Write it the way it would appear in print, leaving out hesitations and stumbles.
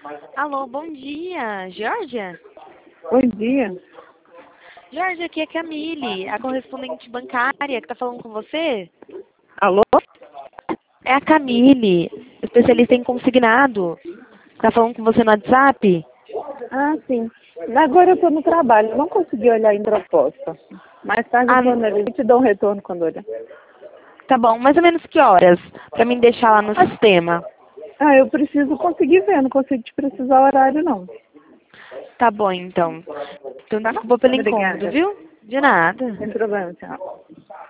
Alô, bom dia. Georgia? Bom dia. Georgia, aqui é Camille, a correspondente bancária que está falando com você. Alô? É a Camille, especialista em consignado. Está falando com você no WhatsApp? Ah, sim. Agora eu estou no trabalho, não consegui olhar em proposta. Mais tarde eu planejo, eu te dou um retorno quando olhar. Tá bom, mais ou menos que horas? Para mim deixar lá no sistema. Ah, eu preciso conseguir ver, não consigo te precisar o horário, não. Tá bom, então. Então Tá? desculpa pelo incômodo, Obrigada. viu? De nada. Sem problema, tchau.